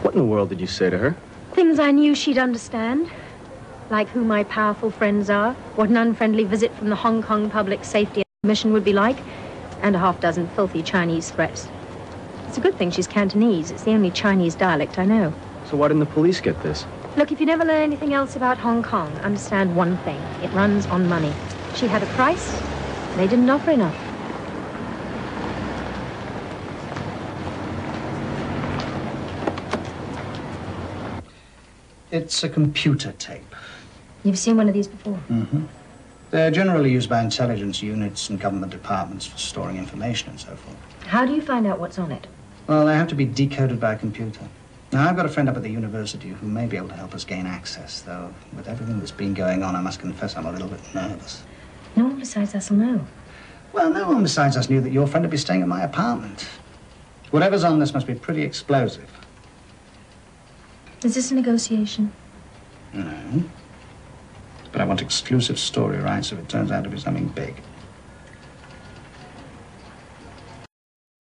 What in the world did you say to her? Things I knew she'd understand. Like who my powerful friends are, what an unfriendly visit from the Hong Kong Public Safety Commission would be like, and a half-dozen filthy Chinese threats. It's a good thing she's Cantonese. It's the only Chinese dialect I know. So why didn't the police get this? Look, if you never learn anything else about Hong Kong, understand one thing. It runs on money. She had a price. They didn't offer enough. It's a computer tape. You've seen one of these before? Mm-hmm. They're generally used by intelligence units and government departments for storing information and so forth. How do you find out what's on it? Well, they have to be decoded by a computer. Now, I've got a friend up at the university who may be able to help us gain access, though with everything that's been going on, I must confess I'm a little bit nervous. No one besides us will know. Well, no one besides us knew that your friend would be staying at my apartment. Whatever's on this must be pretty explosive. Is this a negotiation? No. But I want exclusive story rights if it turns out to be something big.